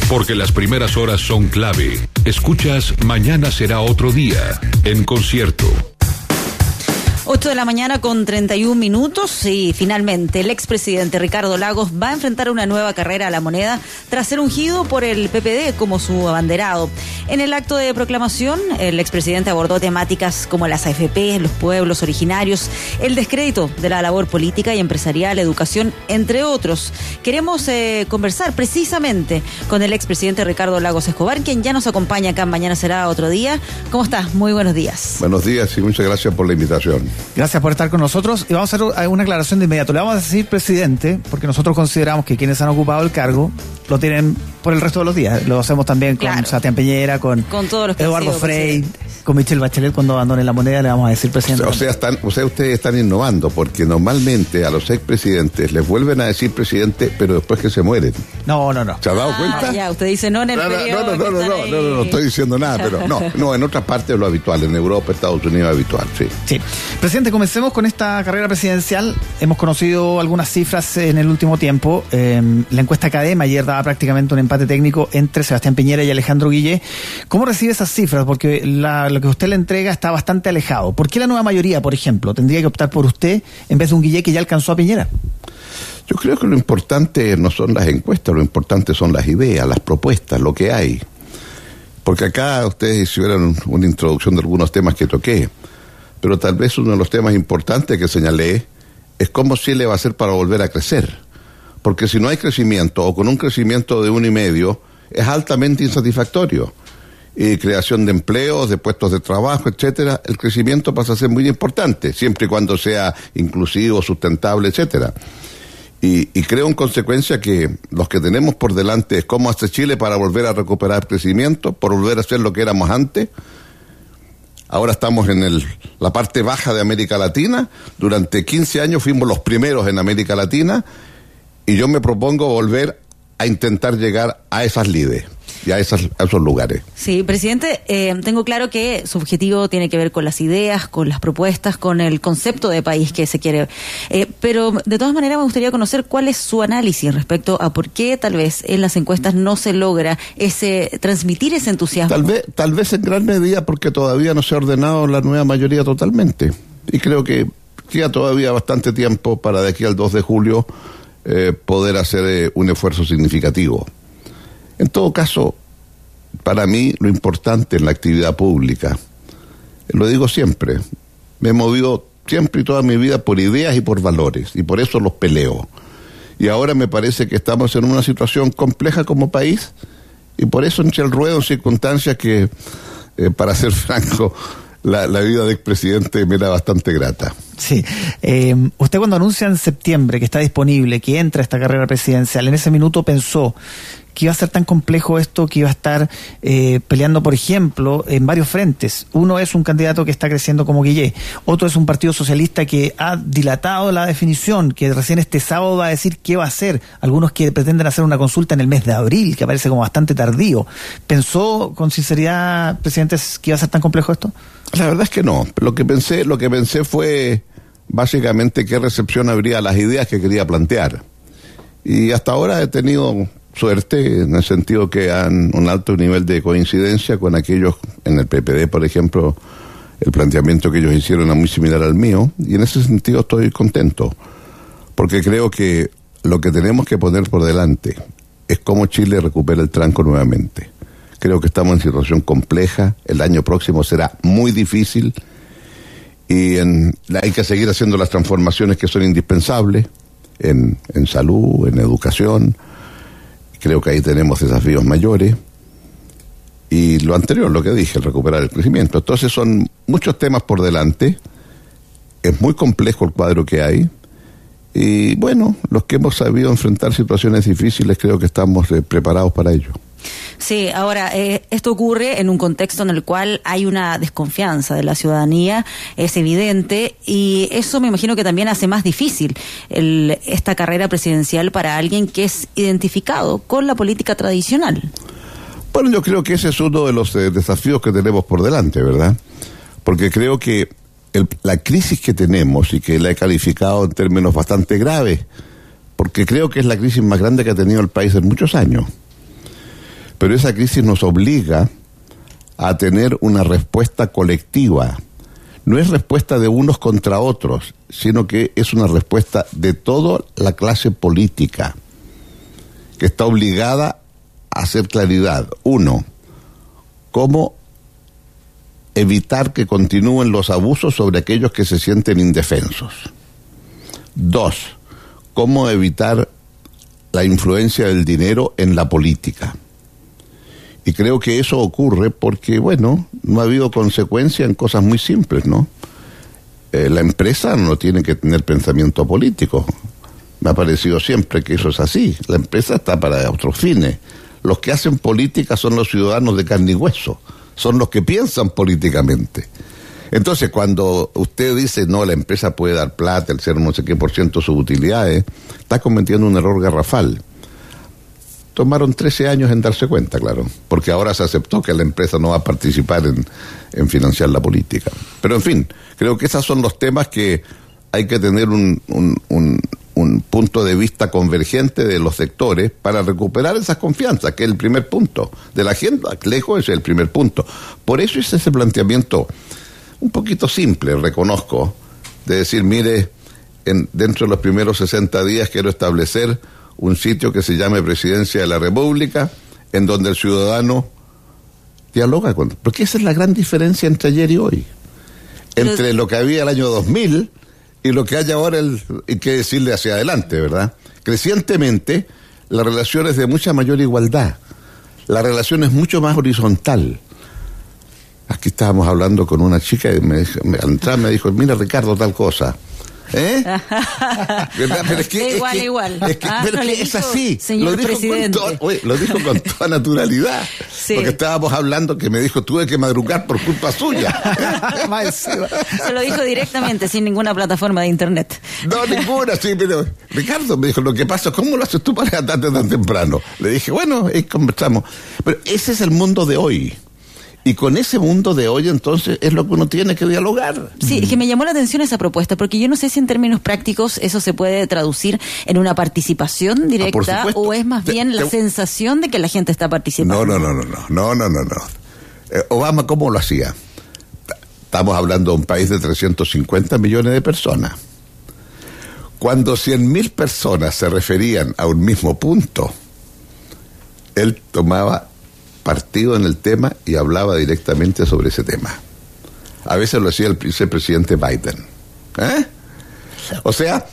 Porque las primeras horas son clave. Escuchas Mañana será otro día, en concierto. 8 de la mañana con 31 minutos y finalmente el expresidente Ricardo Lagos va a enfrentar una nueva carrera a la moneda tras ser ungido por el PPD como su abanderado. En el acto de proclamación, el expresidente abordó temáticas como las AFP, los pueblos originarios, el descrédito de la labor política y empresarial, educación, entre otros. Queremos conversar precisamente con el expresidente Ricardo Lagos Escobar, quien ya nos acompaña acá en Mañana será otro día. ¿Cómo estás? Muy buenos días. Buenos días y muchas gracias por la invitación. Gracias por estar con nosotros y vamos a hacer una aclaración de inmediato. Le vamos a decir presidente porque nosotros consideramos que quienes han ocupado el cargo lo tienen por el resto de los días. Lo hacemos también con Sebastián Piñera, con todos los que Eduardo Frei, con Michelle Bachelet. Cuando abandone la moneda le vamos a decir presidente. Ustedes están innovando porque normalmente a los expresidentes les vuelven a decir presidente, pero después que se mueren. No. ¿Se ha dado cuenta? Ya, usted dice no en el periodo. No estoy diciendo nada, pero no, en otras partes es lo habitual, en Europa, Estados Unidos es habitual, sí. Presidente, comencemos con esta carrera presidencial. Hemos conocido algunas cifras en el último tiempo. La encuesta Cadema ayer daba prácticamente un empate técnico entre Sebastián Piñera y Alejandro Guillé. ¿Cómo recibe esas cifras? Porque lo que usted le entrega está bastante alejado. ¿Por qué la nueva mayoría, por ejemplo, tendría que optar por usted en vez de un Guillé que ya alcanzó a Piñera? Yo creo que lo importante no son las encuestas, lo importante son las ideas, las propuestas, lo que hay. Porque acá ustedes hicieron una introducción de algunos temas que toqué, pero tal vez uno de los temas importantes que señalé es cómo Chile va a hacer para volver a crecer. Porque si no hay crecimiento, o con un crecimiento de 1,5, es altamente insatisfactorio. Y creación de empleos, de puestos de trabajo, etcétera, el crecimiento pasa a ser muy importante, siempre y cuando sea inclusivo, sustentable, etcétera. Y creo en consecuencia que los que tenemos por delante es cómo hace Chile para volver a recuperar crecimiento, por volver a ser lo que éramos antes. Ahora estamos en la parte baja de América Latina. Durante 15 años fuimos los primeros en América Latina y yo me propongo volver a intentar llegar a esas lides y a esos lugares. Sí, presidente, tengo claro que su objetivo tiene que ver con las ideas, con las propuestas, con el concepto de país que se quiere. Pero de todas maneras me gustaría conocer cuál es su análisis respecto a por qué tal vez en las encuestas no se logra transmitir ese entusiasmo. Tal vez en gran medida porque todavía no se ha ordenado la nueva mayoría totalmente. Y creo que queda todavía bastante tiempo para de aquí al 2 de julio poder hacer un esfuerzo significativo. En todo caso, para mí lo importante en la actividad pública, lo digo siempre, me he movido siempre y toda mi vida por ideas y por valores, y por eso los peleo. Y ahora me parece que estamos en una situación compleja como país, y por eso eché el ruedo en circunstancias que, para ser franco, la vida de expresidente me era bastante grata. Sí. Usted cuando anuncia en septiembre que está disponible, que entra a esta carrera presidencial, en ese minuto pensó que iba a ser tan complejo esto, que iba a estar peleando, por ejemplo, en varios frentes. Uno es un candidato que está creciendo como Guillé, otro es un partido socialista que ha dilatado la definición, que recién este sábado va a decir qué va a hacer. Algunos que pretenden hacer una consulta en el mes de abril, que parece como bastante tardío. ¿Pensó con sinceridad, presidente, que iba a ser tan complejo esto? La verdad es que no. Lo que pensé fue básicamente qué recepción habría a las ideas que quería plantear. Y hasta ahora he tenido suerte en el sentido que han un alto nivel de coincidencia con aquellos en el PPD, por ejemplo. El planteamiento que ellos hicieron es muy similar al mío, y en ese sentido estoy contento, porque creo que lo que tenemos que poner por delante es cómo Chile recupera el tranco nuevamente. Creo que estamos en situación compleja, el año próximo será muy difícil, y hay que seguir haciendo las transformaciones que son indispensables en salud, en educación. Creo que ahí tenemos desafíos mayores. Y lo anterior, lo que dije, el recuperar el crecimiento. Entonces son muchos temas por delante. Es muy complejo el cuadro que hay. Y bueno, los que hemos sabido enfrentar situaciones difíciles, creo que estamos preparados para ello. Sí, ahora, esto ocurre en un contexto en el cual hay una desconfianza de la ciudadanía, es evidente, y eso me imagino que también hace más difícil esta carrera presidencial para alguien que es identificado con la política tradicional. Bueno, yo creo que ese es uno de los desafíos que tenemos por delante, ¿verdad? Porque creo que la crisis que tenemos, y que la he calificado en términos bastante graves, porque creo que es la crisis más grande que ha tenido el país en muchos años. Pero esa crisis nos obliga a tener una respuesta colectiva. No es respuesta de unos contra otros, sino que es una respuesta de toda la clase política, que está obligada a hacer claridad. 1, cómo evitar que continúen los abusos sobre aquellos que se sienten indefensos. 2, cómo evitar la influencia del dinero en la política. Y creo que eso ocurre porque, bueno, no ha habido consecuencia en cosas muy simples, ¿no? La empresa no tiene que tener pensamiento político. Me ha parecido siempre que eso es así. La empresa está para otros fines. Los que hacen política son los ciudadanos de carne y hueso. Son los que piensan políticamente. Entonces, cuando usted dice, no, la empresa puede dar plata, el 0 no sé qué % de sus utilidades, está cometiendo un error garrafal. Tomaron 13 años en darse cuenta, claro, porque ahora se aceptó que la empresa no va a participar en financiar la política. Pero en fin, creo que esos son los temas que hay que tener un punto de vista convergente de los sectores para recuperar esas confianzas, que es el primer punto de la agenda. Lejos es el primer punto. Por eso es ese planteamiento un poquito simple, reconozco, de decir, mire, dentro de los primeros 60 días quiero establecer un sitio que se llame Presidencia de la República, en donde el ciudadano dialoga con... Porque esa es la gran diferencia entre ayer y hoy. Entre lo que había el año 2000 y lo que hay ahora, hay que decirle hacia adelante, ¿verdad? Crecientemente, la relación es de mucha mayor igualdad. La relación es mucho más horizontal. Aquí estábamos hablando con una chica y al entrar me dijo, mira Ricardo, tal cosa. Pero es que, igual. Pero es que es así. Señor presidente. Lo dijo con toda naturalidad. Sí. Porque estábamos hablando que me dijo, tuve que madrugar por culpa suya. Se lo dijo directamente, sin ninguna plataforma de internet. No, ninguna, sí, pero Ricardo me dijo, lo que pasa, ¿cómo lo haces tú para levantarte tan temprano? Le dije, bueno, conversamos. Pero ese es el mundo de hoy. Y con ese mundo de hoy, entonces, es lo que uno tiene que dialogar. Sí, es que me llamó la atención esa propuesta, porque yo no sé si en términos prácticos eso se puede traducir en una participación directa, o es más bien la sensación de que la gente está participando. No. Obama, ¿cómo lo hacía? Estamos hablando de un país de 350 millones de personas. Cuando 100.000 personas se referían a un mismo punto, él tomaba partido en el tema y hablaba directamente sobre ese tema. A veces lo hacía el vicepresidente Biden. O sea,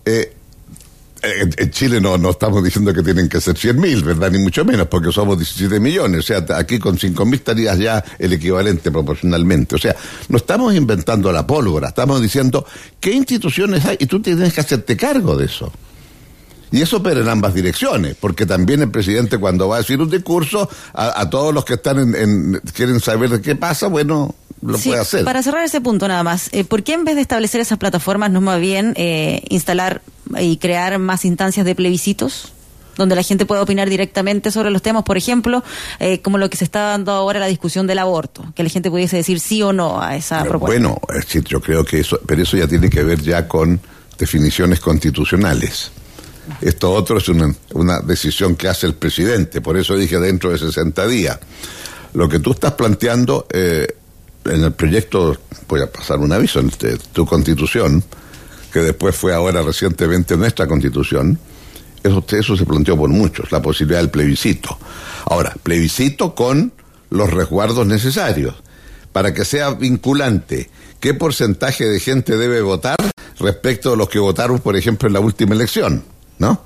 en Chile no estamos diciendo que tienen que ser 100.000, ¿verdad? Ni mucho menos, porque somos 17 millones. O sea, aquí con 5.000 estarías ya el equivalente proporcionalmente. O sea, no estamos inventando la pólvora, estamos diciendo qué instituciones hay y tú tienes que hacerte cargo de eso. Y eso opera en ambas direcciones, porque también el presidente, cuando va a decir un discurso, a todos los que están quieren saber de qué pasa, bueno, lo puede hacer. Para cerrar ese punto nada más, ¿por qué en vez de establecer esas plataformas no es más bien instalar y crear más instancias de plebiscitos, donde la gente pueda opinar directamente sobre los temas, por ejemplo, como lo que se está dando ahora la discusión del aborto, que la gente pudiese decir sí o no a esa propuesta? Bueno, yo creo que pero eso ya tiene que ver ya con definiciones constitucionales. Esto otro es una decisión que hace el presidente, por eso dije dentro de 60 días. Lo que tú estás planteando en el proyecto, voy a pasar un aviso, en tu constitución, que después fue ahora recientemente nuestra constitución, eso se planteó por muchos, la posibilidad del plebiscito. Ahora, plebiscito con los resguardos necesarios, para que sea vinculante. ¿Qué porcentaje de gente debe votar respecto a los que votaron, por ejemplo, en la última elección? ¿No?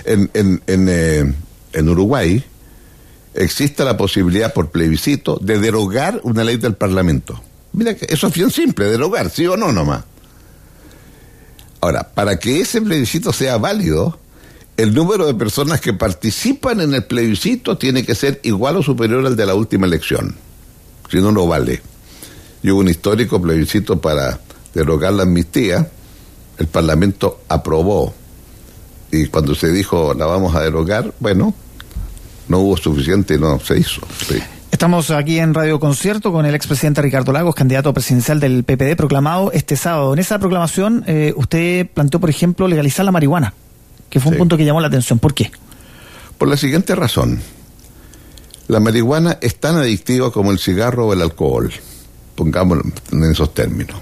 En Uruguay existe la posibilidad por plebiscito de derogar una ley del Parlamento. Mira, que eso es bien simple, derogar, sí o no nomás. Ahora, para que ese plebiscito sea válido, el número de personas que participan en el plebiscito tiene que ser igual o superior al de la última elección. Si no, no vale. Y hubo un histórico plebiscito para derogar la amnistía, el Parlamento aprobó. Y cuando se dijo, la vamos a derogar, bueno, no hubo suficiente y no se hizo. Sí. Estamos aquí en Radio Concierto con el expresidente Ricardo Lagos, candidato presidencial del PPD, proclamado este sábado. En esa proclamación, usted planteó, por ejemplo, legalizar la marihuana, que fue un punto que llamó la atención. ¿Por qué? Por la siguiente razón. La marihuana es tan adictiva como el cigarro o el alcohol, pongámoslo en esos términos.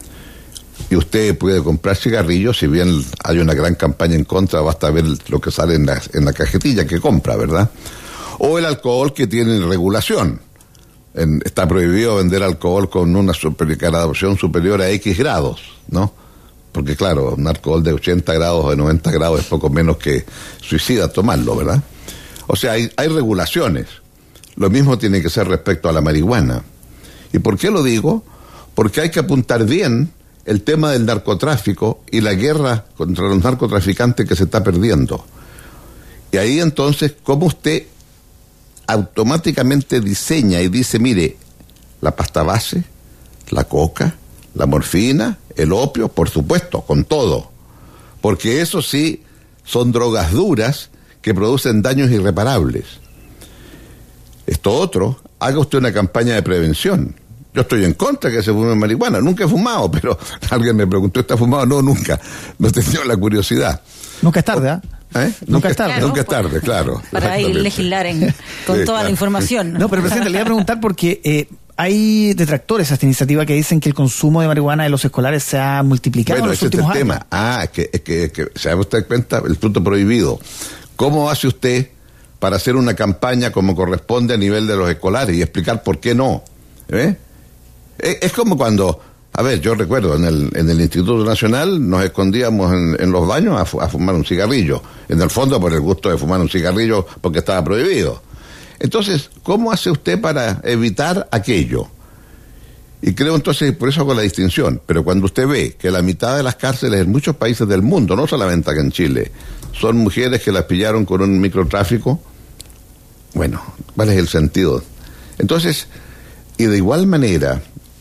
Y usted puede comprar cigarrillos, si bien hay una gran campaña en contra, basta ver lo que sale en la cajetilla que compra, ¿verdad? O el alcohol, que tiene regulación. Está prohibido vender alcohol con una graduación superior a X grados, ¿no? Porque claro, un alcohol de 80 grados o de 90 grados es poco menos que suicida tomarlo, ¿verdad? O sea, hay regulaciones. Lo mismo tiene que ser respecto a la marihuana. ¿Y por qué lo digo? Porque hay que apuntar bien el tema del narcotráfico y la guerra contra los narcotraficantes que se está perdiendo. Y ahí entonces, ¿cómo usted automáticamente diseña y dice, mire, la pasta base, la coca, la morfina, el opio, por supuesto, con todo? Porque eso sí son drogas duras que producen daños irreparables. Esto otro, haga usted una campaña de prevención. Yo estoy en contra de que se fume marihuana, nunca he fumado, pero alguien me preguntó, ¿está fumado? No, nunca, no he tenido la curiosidad. Nunca es tarde, ¿ah? Nunca es tarde. Claro, nunca es tarde, claro. Para ir legislar con toda la información. No, pero presidente, le iba a preguntar porque hay detractores a esta iniciativa que dicen que el consumo de marihuana de los escolares se ha multiplicado en los últimos años. Bueno, ese es el tema. Que se da usted cuenta, el fruto prohibido. ¿Cómo hace usted para hacer una campaña como corresponde a nivel de los escolares y explicar por qué no? Es como cuando, a ver, yo recuerdo en el Instituto Nacional nos escondíamos en los baños a fumar un cigarrillo, en el fondo por el gusto de fumar un cigarrillo porque estaba prohibido. Entonces, ¿cómo hace usted para evitar aquello? Y creo entonces, por eso hago la distinción, pero cuando usted ve que la mitad de las cárceles en muchos países del mundo, no solamente acá en Chile, son mujeres que las pillaron con un microtráfico, bueno, ¿cuál es el sentido? Entonces, y de igual manera,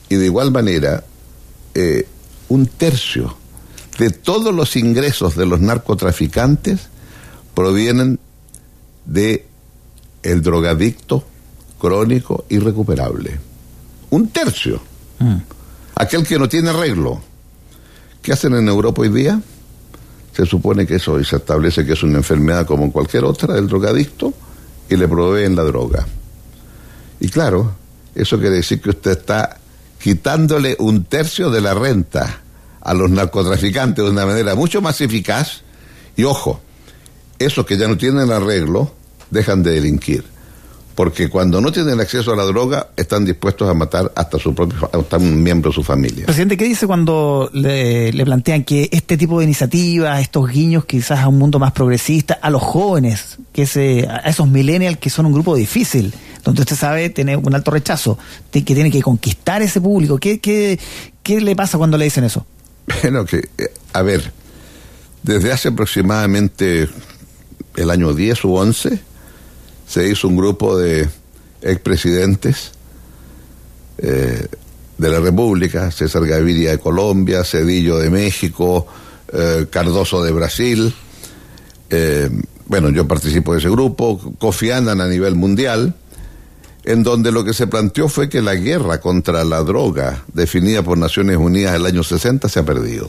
un tercio de todos los ingresos de los narcotraficantes provienen de el drogadicto crónico irrecuperable. Un tercio. Aquel que no tiene arreglo. ¿Qué hacen en Europa hoy día? Se supone que eso hoy se establece que es una enfermedad como cualquier otra del drogadicto y le proveen la droga. Y claro, eso quiere decir que usted está quitándole un tercio de la renta a los narcotraficantes de una manera mucho más eficaz. Y ojo, esos que ya no tienen arreglo dejan de delinquir, porque cuando no tienen acceso a la droga están dispuestos a matar hasta un miembro de su familia. Presidente, ¿qué dice cuando le plantean que este tipo de iniciativas, estos guiños quizás a un mundo más progresista, a los jóvenes, a esos millennials que son un grupo difícil, donde usted sabe tiene un alto rechazo, que tiene que conquistar ese público? ¿Qué le pasa cuando le dicen eso? Bueno, a ver, desde hace aproximadamente el año 10 u 11 se hizo un grupo de expresidentes de la República, César Gaviria de Colombia, Zedillo de México, Cardoso de Brasil. Bueno, yo participo de ese grupo, Kofi Annan a nivel mundial, en donde lo que se planteó fue que la guerra contra la droga, definida por Naciones Unidas en el año 60, se ha perdido.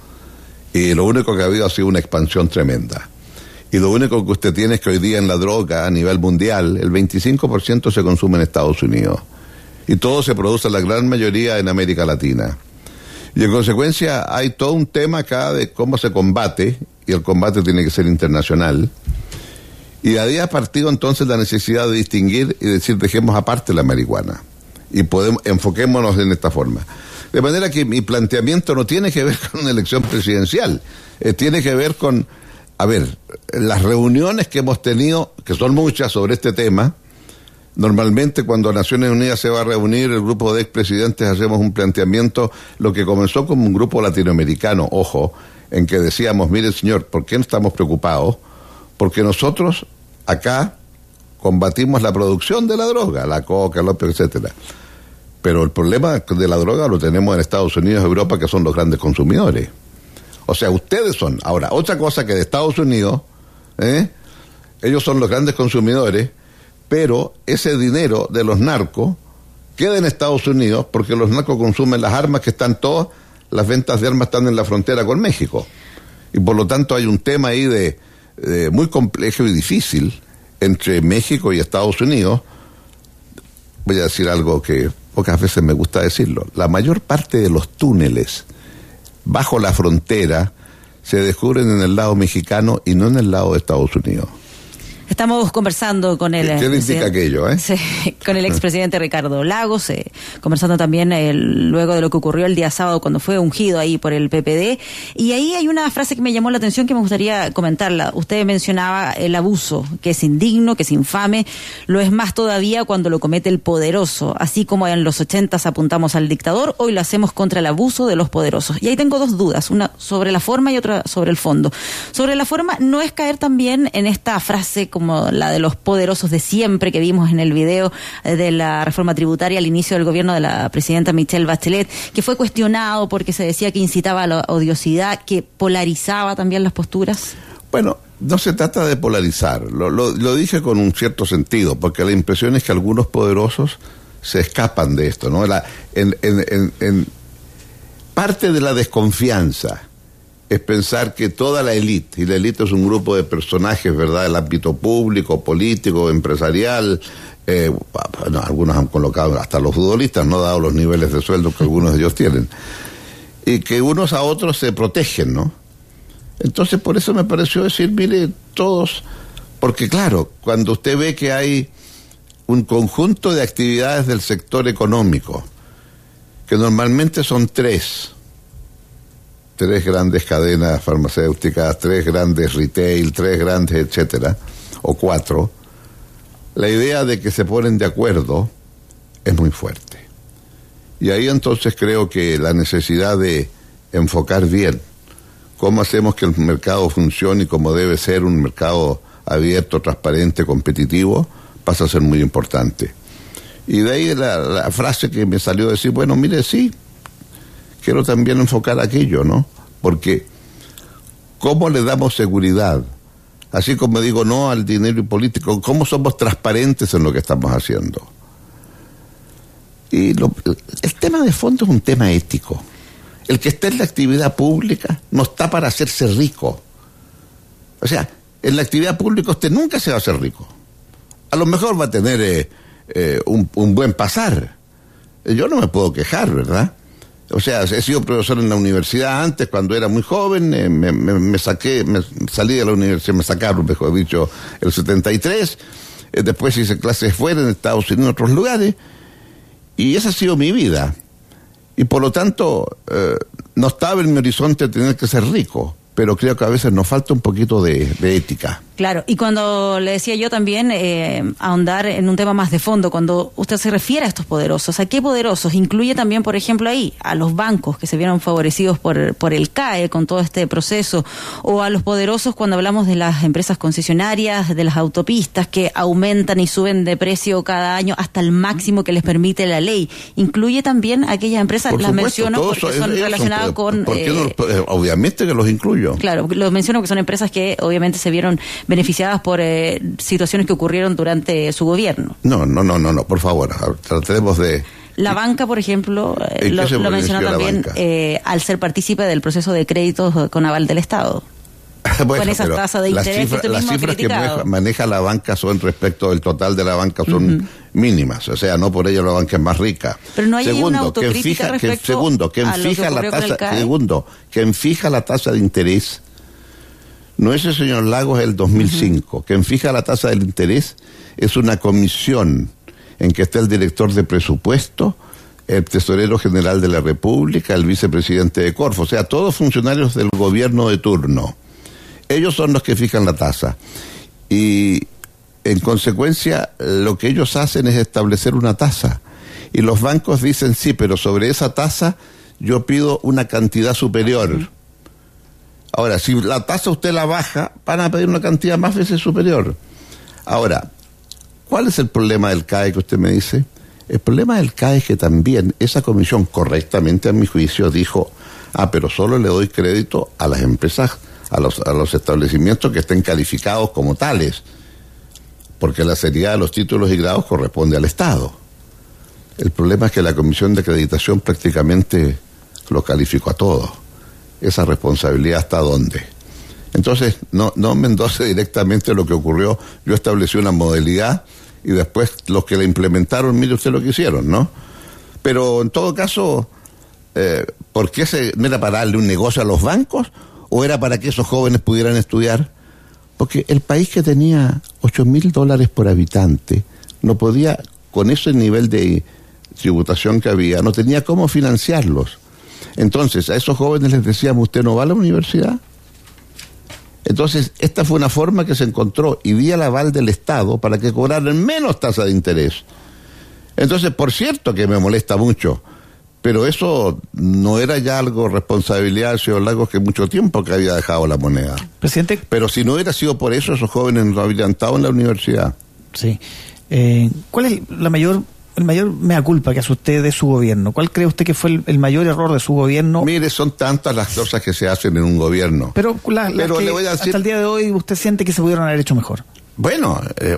Y lo único que ha habido ha sido una expansión tremenda. Y lo único que usted tiene es que hoy día en la droga a nivel mundial, el 25% se consume en Estados Unidos. Y todo se produce, la gran mayoría, en América Latina. Y en consecuencia hay todo un tema acá de cómo se combate, y el combate tiene que ser internacional. Y de ahí ha partido entonces la necesidad de distinguir y decir, dejemos aparte la marihuana. Y enfoquémonos en esta forma. De manera que mi planteamiento no tiene que ver con una elección presidencial, tiene que ver con, a ver, las reuniones que hemos tenido, que son muchas sobre este tema. Normalmente cuando Naciones Unidas se va a reunir, el grupo de expresidentes hacemos un planteamiento, lo que comenzó como un grupo latinoamericano, ojo, en que decíamos, mire señor, ¿por qué no estamos preocupados? Porque nosotros acá combatimos la producción de la droga, la coca, el opio, etcétera. Pero el problema de la droga lo tenemos en Estados Unidos y Europa, que son los grandes consumidores. O sea, ustedes son, ahora, otra cosa que de Estados Unidos, ellos son los grandes consumidores, pero ese dinero de los narcos queda en Estados Unidos porque los narcos consumen las armas que están todas, las ventas de armas están en la frontera con México. Y por lo tanto hay un tema ahí de muy complejo y difícil entre México y Estados Unidos, voy a decir algo que pocas veces me gusta decirlo. La mayor parte de los túneles bajo la frontera se descubren en el lado mexicano y no en el lado de Estados Unidos. Estamos conversando con el... ¿Qué le indica aquello, Sí, con el expresidente Ricardo Lagos, conversando también luego de lo que ocurrió el día sábado cuando fue ungido ahí por el PPD. Y ahí hay una frase que me llamó la atención que me gustaría comentarla. Usted mencionaba el abuso, que es indigno, que es infame, lo es más todavía cuando lo comete el poderoso. Así como en los 80s apuntamos al dictador, hoy lo hacemos contra el abuso de los poderosos. Y ahí tengo dos dudas, una sobre la forma y otra sobre el fondo. Sobre la forma, no es caer también en esta frase como la de los poderosos de siempre que vimos en el video de la reforma tributaria al inicio del gobierno de la presidenta Michelle Bachelet, que fue cuestionado porque se decía que incitaba a la odiosidad, que polarizaba también las posturas. Bueno, no se trata de polarizar, lo dije con un cierto sentido, porque la impresión es que algunos poderosos se escapan de esto, ¿no? En parte de la desconfianza es pensar que toda la élite, y la élite es un grupo de personajes, ¿verdad?, del ámbito público, político, empresarial, algunos han colocado hasta los futbolistas, no dado los niveles de sueldo que algunos de ellos tienen, y que unos a otros se protegen, ¿no? Entonces por eso me pareció decir, mire, todos, porque claro, cuando usted ve que hay un conjunto de actividades del sector económico, que normalmente son tres grandes cadenas farmacéuticas, 3 grandes retail, 3 grandes etcétera, o 4, la idea de que se ponen de acuerdo es muy fuerte. Y ahí entonces creo que la necesidad de enfocar bien cómo hacemos que el mercado funcione y cómo debe ser un mercado abierto, transparente, competitivo, pasa a ser muy importante. Y de ahí la frase que me salió decir, bueno, mire, sí, quiero también enfocar aquello, ¿no? Porque ¿cómo le damos seguridad? Así como digo no al dinero político, ¿cómo somos transparentes en lo que estamos haciendo? Y el tema de fondo es un tema ético. El que está en la actividad pública no está para hacerse rico. O sea, en la actividad pública usted nunca se va a hacer rico. A lo mejor va a tener un buen pasar. Yo no me puedo quejar, ¿verdad? O sea, he sido profesor en la universidad antes, cuando era muy joven, me salí de la universidad, me sacaron, mejor dicho, el 73, después hice clases fuera, en Estados Unidos, en otros lugares, y esa ha sido mi vida. Y por lo tanto, no estaba en mi horizonte tener que ser rico, pero creo que a veces nos falta un poquito de ética. Claro, y cuando le decía yo también ahondar en un tema más de fondo, cuando usted se refiere a estos poderosos, ¿a qué poderosos? Incluye también, por ejemplo, ahí a los bancos que se vieron favorecidos por el CAE con todo este proceso, o a los poderosos cuando hablamos de las empresas concesionarias, de las autopistas que aumentan y suben de precio cada año hasta el máximo que les permite la ley. Incluye también a aquellas empresas, las menciono porque son relacionadas con... obviamente que los incluyo. Claro, los menciono porque son empresas que obviamente se vieron beneficiadas por situaciones que ocurrieron durante su gobierno. No, por favor, tratemos de... La banca, por ejemplo, lo mencionó también al ser partícipe del proceso de créditos con aval del Estado. Bueno, con esas tasas de interés que usted mismo ha criticado. Las cifras que maneja la banca son respecto del total de la banca son mínimas, o sea, no por ello la banca es más rica. Pero no hay una autocrítica respecto a lo que ocurrió con el CAE. Segundo, quien fija la tasa de interés no es el señor Lagos del 2005. Quien fija la tasa del interés es una comisión en que está el director de presupuesto, el tesorero general de la República, el vicepresidente de Corfo, o sea, todos funcionarios del gobierno de turno. Ellos son los que fijan la tasa. Y en consecuencia, lo que ellos hacen es establecer una tasa. Y los bancos dicen, sí, pero sobre esa tasa yo pido una cantidad superior. Ahora, si la tasa usted la baja, van a pedir una cantidad más veces superior. Ahora, ¿cuál es el problema del CAE que usted me dice? El problema del CAE es que también esa comisión, correctamente a mi juicio, dijo, pero solo le doy crédito a las empresas, a los establecimientos que estén calificados como tales, porque la seriedad de los títulos y grados corresponde al Estado. El problema es que la comisión de acreditación prácticamente lo calificó a todos. Esa responsabilidad ¿hasta dónde? Entonces, no me endose directamente lo que ocurrió. Yo establecí una modalidad y después los que la implementaron, mire usted lo que hicieron, ¿no? Pero en todo caso, ¿por qué no era para darle un negocio a los bancos o era para que esos jóvenes pudieran estudiar? Porque el país que tenía $8.000 por habitante no podía, con ese nivel de tributación que había, no tenía cómo financiarlos. Entonces, a esos jóvenes les decíamos, ¿usted no va a la universidad? Entonces, esta fue una forma que se encontró y vía el aval del Estado para que cobraran menos tasa de interés. Entonces, por cierto que me molesta mucho, pero eso no era ya algo responsabilidad del señor Lagos, que mucho tiempo que había dejado la moneda. Presidente. Pero si no hubiera sido por eso, esos jóvenes no habrían estado en la universidad. Sí. ¿Cuál es el mayor mea culpa que hace usted de su gobierno? ¿Cuál cree usted que fue el mayor error de su gobierno? Mire, son tantas las cosas que se hacen en un gobierno. Pero le voy a decir, hasta el día de hoy usted siente que se pudieron haber hecho mejor. Bueno,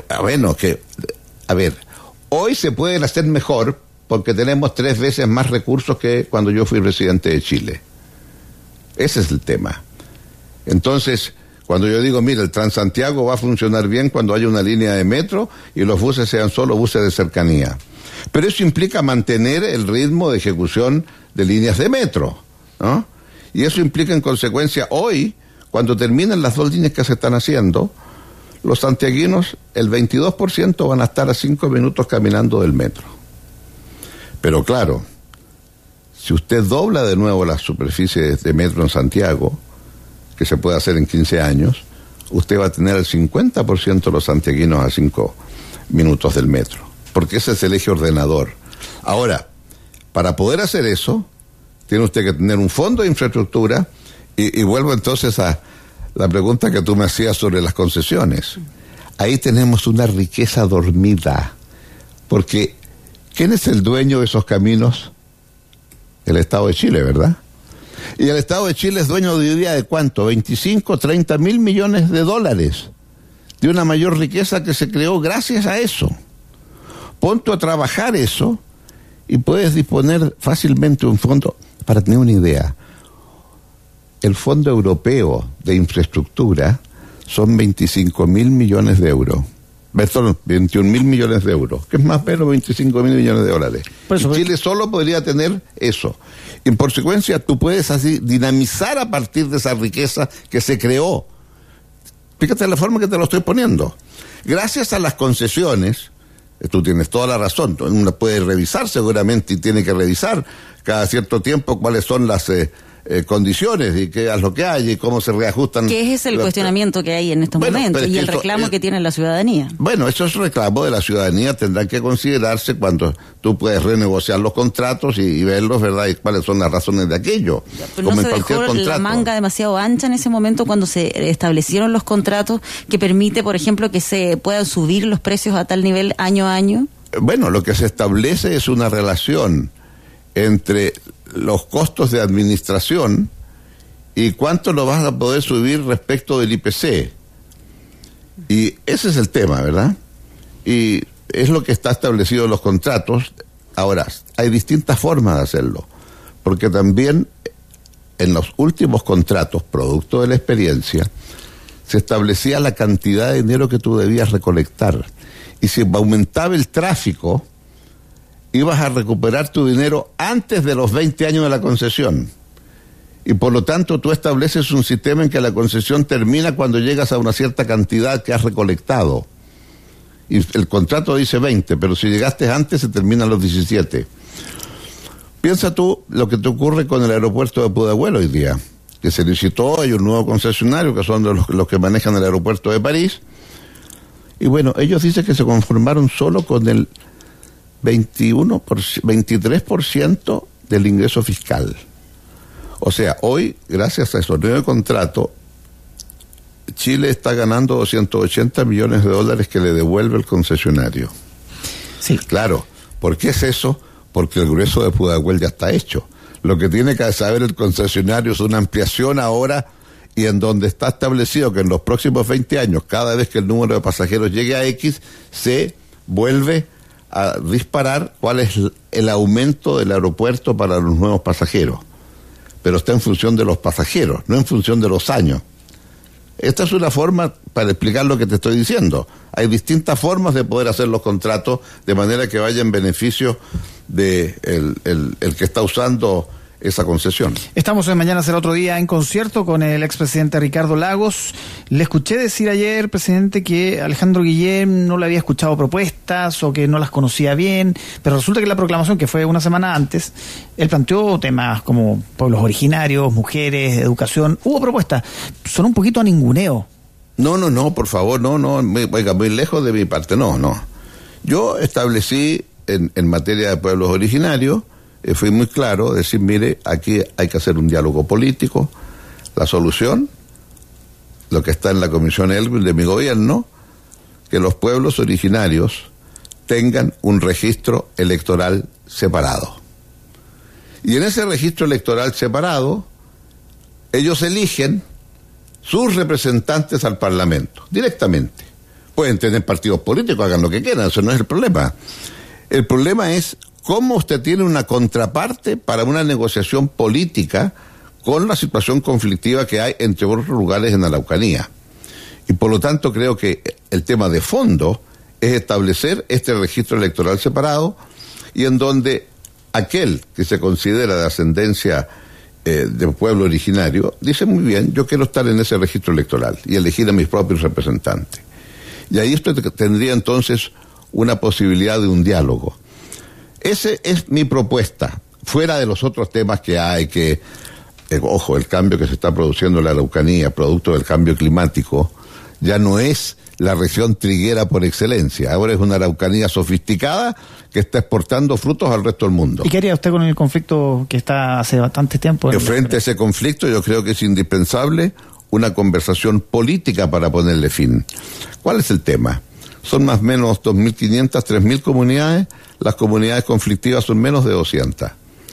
hoy se pueden hacer mejor porque tenemos 3 veces más recursos que cuando yo fui presidente de Chile. Ese es el tema. Entonces, cuando yo digo, mira, el Transantiago va a funcionar bien cuando haya una línea de metro y los buses sean solo buses de cercanía. Pero eso implica mantener el ritmo de ejecución de líneas de metro, ¿no? Y eso implica, en consecuencia, hoy, cuando terminen las 2 líneas que se están haciendo, los santiaguinos, el 22% van a estar a 5 minutos caminando del metro. Pero claro, si usted dobla de nuevo las superficies de metro en Santiago, que se puede hacer en 15 años, usted va a tener el 50% de los santiaguinos a 5 minutos del metro, porque ese es el eje ordenador. Ahora, para poder hacer eso, tiene usted que tener un fondo de infraestructura, y vuelvo entonces a la pregunta que tú me hacías sobre las concesiones. Ahí tenemos una riqueza dormida, porque ¿quién es el dueño de esos caminos? El Estado de Chile, ¿verdad? Y el Estado de Chile es dueño de hoy día de ¿cuánto? 25, 30 mil millones de dólares, de una mayor riqueza que se creó gracias a eso. Ponte a trabajar eso y puedes disponer fácilmente un fondo. Para tener una idea, el Fondo Europeo de Infraestructura son 25 mil millones de euros. Perdón, 21 mil millones de euros, que es más o menos 25 mil millones de dólares. Y Chile solo podría tener eso. En consecuencia, tú puedes así dinamizar a partir de esa riqueza que se creó. Fíjate la forma que te lo estoy poniendo. Gracias a las concesiones, tú tienes toda la razón, uno puede revisar seguramente y tiene que revisar cada cierto tiempo cuáles son las condiciones y qué es lo que hay y cómo se reajustan. ¿Qué es el cuestionamiento que hay en estos momentos y el reclamo que tiene la ciudadanía? Bueno, esos reclamos de la ciudadanía tendrán que considerarse cuando tú puedes renegociar los contratos y verlos, ¿verdad? Y cuáles son las razones de aquello. Pero como no se dejó la manga demasiado ancha en ese momento cuando se establecieron los contratos que permite, por ejemplo, que se puedan subir los precios a tal nivel año a año. Bueno, lo que se establece es una relación entre los costos de administración y cuánto lo vas a poder subir respecto del IPC. Y ese es el tema, ¿verdad? Y es lo que está establecido en los contratos. Ahora, hay distintas formas de hacerlo, porque también en los últimos contratos, producto de la experiencia, se establecía la cantidad de dinero que tú debías recolectar. Y si aumentaba el tráfico, ibas a recuperar tu dinero antes de los 20 años de la concesión. Y por lo tanto tú estableces un sistema en que la concesión termina cuando llegas a una cierta cantidad que has recolectado. Y el contrato dice 20, pero si llegaste antes se terminan los 17. Piensa tú lo que te ocurre con el aeropuerto de Pudahuel hoy día, que se licitó, hay un nuevo concesionario que son los que manejan el aeropuerto de París. Y bueno, ellos dicen que se conformaron solo con el 23% del ingreso fiscal. O sea, hoy, gracias a esos nuevos contratos, Chile está ganando 280 millones de dólares que le devuelve el concesionario. Sí. Claro, ¿por qué es eso? Porque el grueso de Pudahuel ya está hecho. Lo que tiene que saber el concesionario es una ampliación ahora, y en donde está establecido que en los próximos 20 años, cada vez que el número de pasajeros llegue a X, se vuelve a disparar cuál es el aumento del aeropuerto para los nuevos pasajeros. Pero está en función de los pasajeros, no en función de los años. esta es una forma para explicar lo que te estoy diciendo. Hay distintas formas de poder hacer los contratos de manera que vaya en beneficio de el que está usando esa concesión. Estamos en Mañana Será Otro Día en concierto con el expresidente Ricardo Lagos. Le escuché decir ayer, presidente, que Alejandro Guillén no le había escuchado propuestas o que no las conocía bien, pero resulta que la proclamación, que fue una semana antes, él planteó temas como pueblos originarios, mujeres, educación. Hubo propuestas. Son un poquito a ninguneo. No, por favor, no, oiga, muy lejos de mi parte, no. Yo establecí en materia de pueblos originarios, fui muy claro, decir, mire, aquí hay que hacer un diálogo político, la solución, lo que está en la Comisión Elwin de mi gobierno, que los pueblos originarios tengan un registro electoral separado. Y en ese registro electoral separado, ellos eligen sus representantes al Parlamento, directamente. Pueden tener partidos políticos, hagan lo que quieran, eso no es el problema. El problema es cómo usted tiene una contraparte para una negociación política con la situación conflictiva que hay entre otros lugares en Araucanía. Y por lo tanto creo que el tema de fondo es establecer este registro electoral separado y en donde aquel que se considera de ascendencia de pueblo originario dice muy bien, yo quiero estar en ese registro electoral y elegir a mis propios representantes. Y ahí esto tendría entonces una posibilidad de un diálogo. Ese es mi propuesta, fuera de los otros temas que hay, ojo, el cambio que se está produciendo en la Araucanía, producto del cambio climático, ya no es la región triguera por excelencia, ahora es una Araucanía sofisticada que está exportando frutos al resto del mundo. ¿Y qué haría usted con el conflicto que está hace bastante tiempo? Que frente a ese conflicto yo creo que es indispensable una conversación política para ponerle fin. ¿Cuál es el tema? Son más o menos 2.500, 3.000 comunidades, las comunidades conflictivas son menos de 200.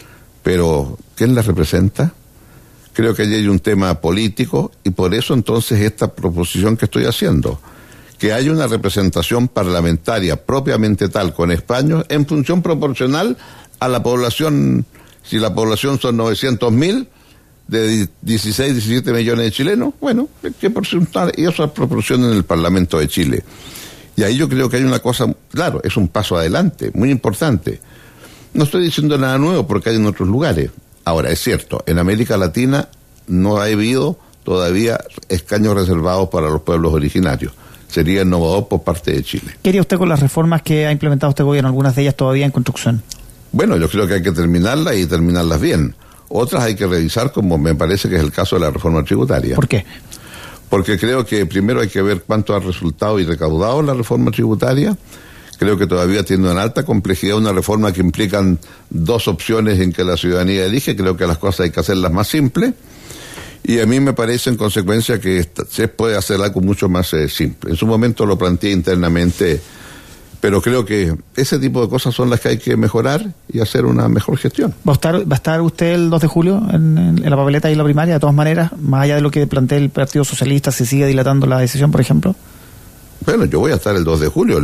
Pero, ¿quién las representa? Creo que allí hay un tema político y por eso entonces esta proposición que estoy haciendo, que haya una representación parlamentaria propiamente tal, con escaños, en función proporcional a la población. Si la población son 900.000, de 16, 17 millones de chilenos, bueno, ¿qué porcentaje? Y esa proporción en el Parlamento de Chile. Y ahí yo creo que hay una cosa, claro, es un paso adelante, muy importante. No estoy diciendo nada nuevo porque hay en otros lugares. Ahora, es cierto, en América Latina no ha habido todavía escaños reservados para los pueblos originarios. Sería innovador por parte de Chile. ¿Qué haría usted con las reformas que ha implementado este gobierno? Algunas de ellas todavía en construcción. Bueno, yo creo que hay que terminarlas y terminarlas bien. Otras hay que revisar, como me parece que es el caso de la reforma tributaria. ¿Por qué? Porque creo que primero hay que ver cuánto ha resultado y recaudado la reforma tributaria. Creo que todavía tiene una alta complejidad, una reforma que implican dos opciones en que la ciudadanía elige. Creo que las cosas hay que hacerlas más simples. Y a mí me parece en consecuencia que se puede hacer algo mucho más simple. En su momento lo planteé internamente, pero creo que ese tipo de cosas son las que hay que mejorar y hacer una mejor gestión. ¿Va a estar usted el 2 de julio en la papeleta y la primaria, de todas maneras, más allá de lo que plantea el Partido Socialista, se sigue dilatando la decisión, por ejemplo? Bueno, yo voy a estar el 2 de julio.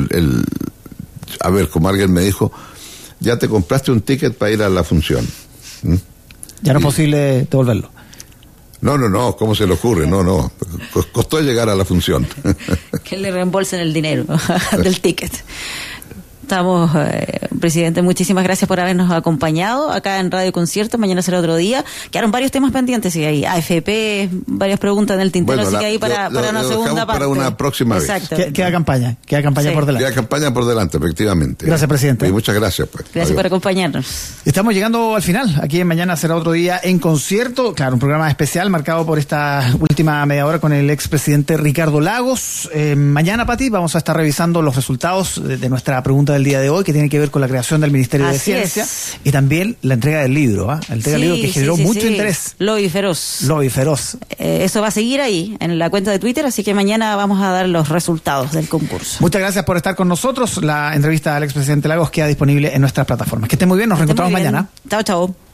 A ver, como alguien me dijo, ya te compraste un ticket para ir a la función. Ya no es posible devolverlo. No, ¿cómo se le ocurre? No, costó llegar a la función. Que le reembolsen el dinero del ticket. Estamos, presidente, muchísimas gracias por habernos acompañado acá en Radio Concierto. Mañana será otro día. Quedaron varios temas pendientes, y hay AFP, varias preguntas en el tintero, bueno, así que ahí para una segunda parte. Para una próxima vez. Queda campaña sí. por delante. Queda campaña por delante, efectivamente. Gracias, presidente. Y muchas gracias. Pues. Gracias por acompañarnos. Estamos llegando al final. Aquí en Mañana será otro día en concierto. Claro, un programa especial marcado por esta última media hora con el expresidente Ricardo Lagos. Mañana, Pati, vamos a estar revisando los resultados de nuestra pregunta del día de hoy, que tiene que ver con la creación del Ministerio de Ciencia y también la entrega del libro, la entrega del libro que generó mucho interés. Lobby Feroz. Eso va a seguir ahí en la cuenta de Twitter, así que mañana vamos a dar los resultados del concurso. Muchas gracias por estar con nosotros. La entrevista al expresidente Lagos queda disponible en nuestras plataformas. Que estén muy bien, nos reencontramos mañana. Chao.